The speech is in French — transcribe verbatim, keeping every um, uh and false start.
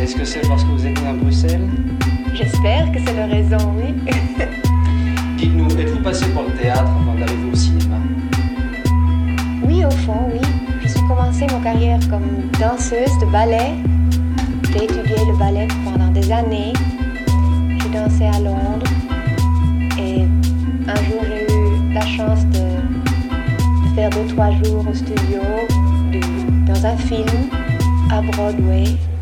Est-ce que c'est parce que vous êtes né à Bruxelles? J'espère que c'est la raison, oui. Dites-nous, êtes-vous passé par le théâtre avant d'arriver au cinéma? Oui, au fond, oui. Je suis commencé ma carrière comme danseuse de ballet. J'ai étudié le ballet pendant des années. J'ai dansé à Londres. Et un jour, j'ai eu la chance de, de faire deux, trois jours au studio, de, dans un film à Broadway.